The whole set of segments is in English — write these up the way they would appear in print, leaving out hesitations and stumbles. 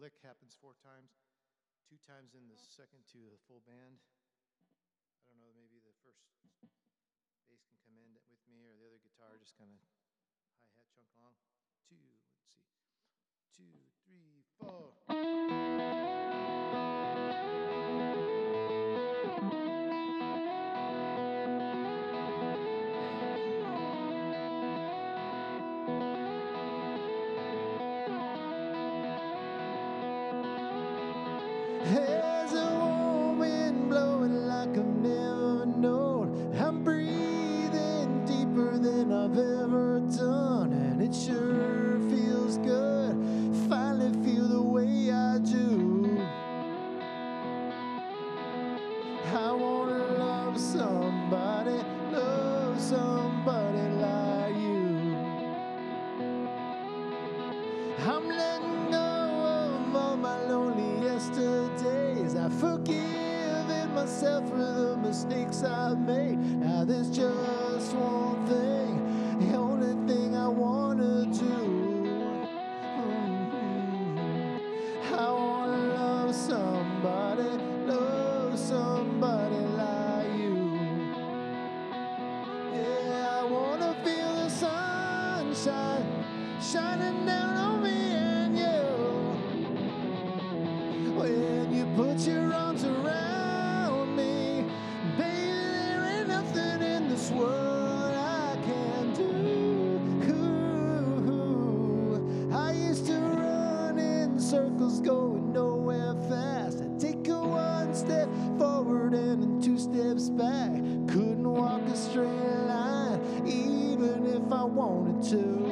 lick happens 4 times, 2 times in the second to the full band. I don't know, maybe the first bass can come in with me, or the other guitar just kind of hi-hat chunk along. Let's see. 2, 3, 4. There's a warm wind blowing like I've never known. I'm breathing deeper than I've ever done, and it sure feels good. Finally feel the way I do. I wanna love somebody like you. I'm letting go of all my lonely yesterdays. I've forgiven myself for the mistakes I've made. Now there's just one thing, the only thing I wanna do. I wanna love somebody like you. Yeah, I wanna feel the sunshine shining down on me and you. When you put your arms around me, baby, there ain't nothing in this world I can do. I used to run in circles going nowhere fast. I'd take a 1 step forward and then 2 steps back. Couldn't walk a straight line even if I wanted to.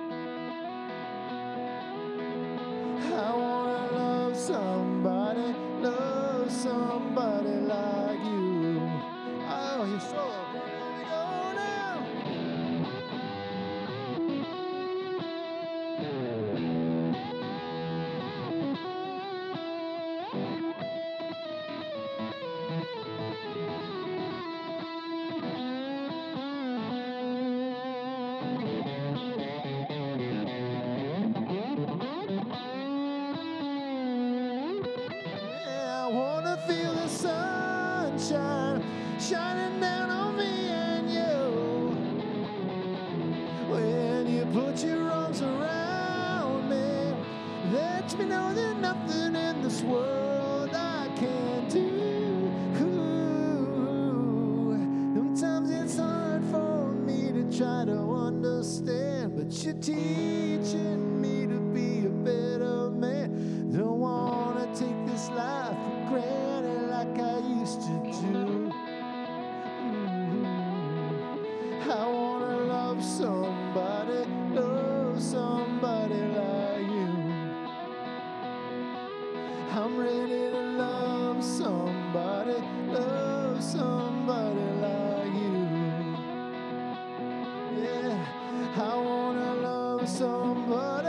I wanna love somebody like you. Oh, you're so here we go now. I wanna feel the sunshine shining down on me and you. When you put your arms around me, let me know there's nothing in this world I can't do. Sometimes it's hard for me to try to understand, but you're teaching me to be a better man. Don't wanna take this life for granted like I used to do. I wanna love somebody like you. I'm ready to love somebody like you. Yeah, I wanna love somebody